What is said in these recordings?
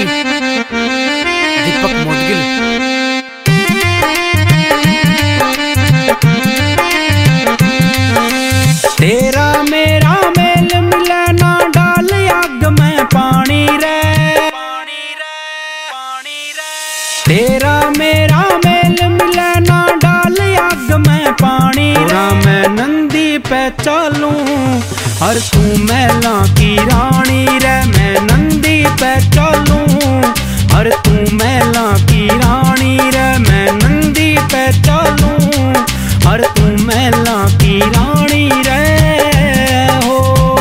गायत्री दीपक मोदगिल। तेरा मेरा मेल मिले ना डाल आग में पानी रे, तेरा मेरा मेल मिले ना डाल आग में पानी रे। मैं नंदी पे चलूं और तू मैला की रानी रे, मैं नंदी पे चलूं और तू मैला की रानी रे, मैं नंदी पे चलूं और तू मैला की रानी रे। हो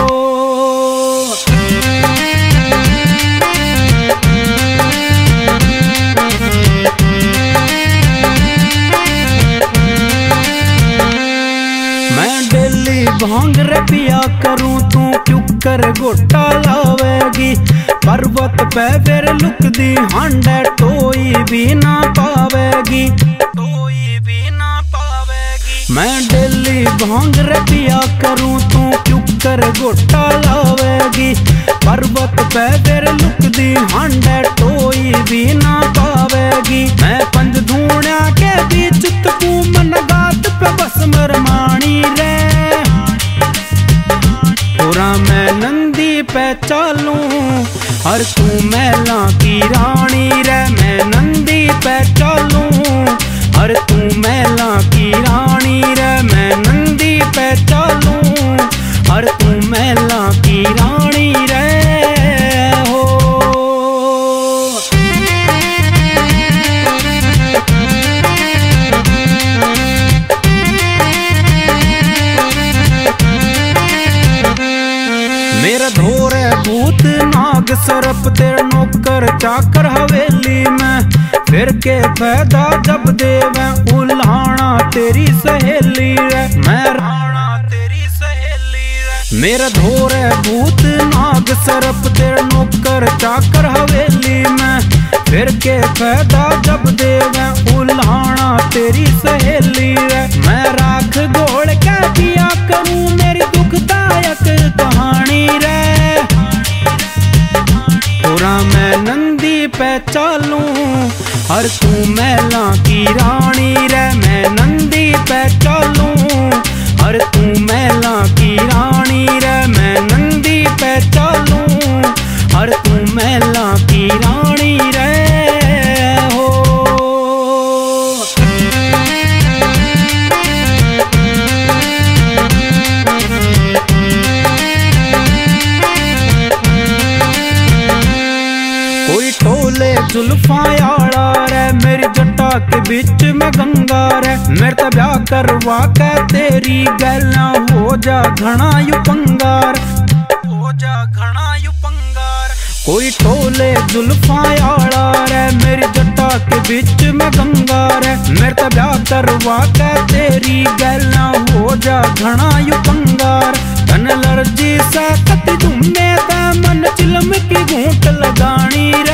मैं डेली भांग रे पिया करूं, तू क्यों कर गोटा लावेगी। पर्वत पे फिर लुक दी हांडे टोई भी ना पावेगी, टोई भी ना पावेगी। मैं डेली भांग रे पिया करूं, तू क्यों कर गोटा लावेगी। पर्वत पे फिर लुक दी हांडे टोई भी ना पावेगी। मैं पंज धूणा के बीच तू मन गात पे बस मरमाणी रे। पूरा मैं नंदी पे चलूं और तू मैला की रानी रे, मैं नंदी पे चलूं और तू मैला की रानी रे, मैं नंदी पे चलूं और तू मैला की रानी रे। हो मेरा धोरे भूत नाग सरप तेरे नौकर चाकर हवेली में। फिर के पैदा जब देवे उल्हाना तेरी सहेली रे, मैं राणा तेरी सहेली रे। मेरा धोरे भूत नाग सरप तेरे नौकर चाकर हवेली में। फिर के पैदा जब देवे उल्हाना तेरी सहेली रे, मैं राख गोड़ के दिया करूं मेरी दुखदायक कहानी रे। पूरा मैं नंदी पे चलूं और तू मैला की रानी रे, मैं नंदी पे चलूं और तू मैला की रानी रे, मैं नंदी पे चलूं और तू मैला की रानी रे। हो कोई टोले जुल्फायाड़ा रे, मेरी जटा के बीच में गंगा रे। मेरे तो ब्याह करवा के तेरी गैला हो जा घना यू पंगार, हो जा घना यू पंगार। कोई टोले जुल्फायाड़ा रे, मेरी जटा के बीच में गंगा रे। मेरे तो ब्याह करवा के तेरी गैला हो जा घना यू पंगार। तन लर्जी सा कति झुमे ता मन चिलम की घूंट लगानी रे।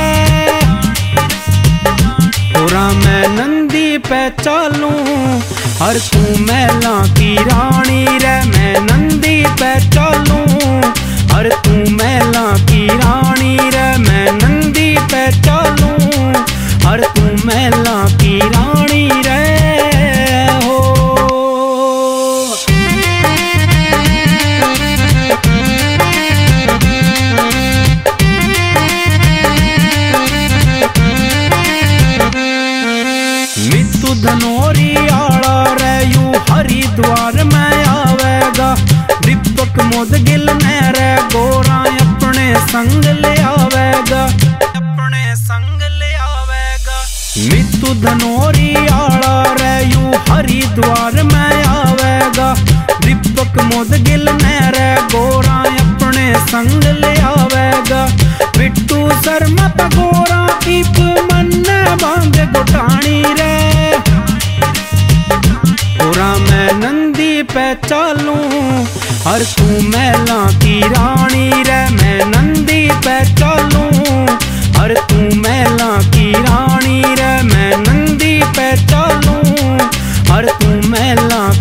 पूरा मैं नंदी पे चलूं और तू मैला की रानी रे, मैं नंदी पे चलूं और तू मैला की रानी रे, मैं नंदी पे चलूं और तू मैला की रानी रे। हो मित्तू धनोरी आड़ा रे यू हरिद्वार में आवेगा। दीपक मोदगिल ने रे गोरा अपने संग ले आवेगा, अपने संग ले आवेगा। मित्तू धनोरी आड़ा रे यू हरिद्वार में आवेगा। दीपक मोदगिल ने रे गोरा अपने संग ले आवेगा। बिट्टू शर्मा गोरा ईप मन बांध गोटानी रे। पूरा मैं नंदी पे चलूं और तू मैला की रानी रे, मैं नंदी पे चलूं और तू मैला की रानी रे, मैं नंदी पे चलूं और तू मैला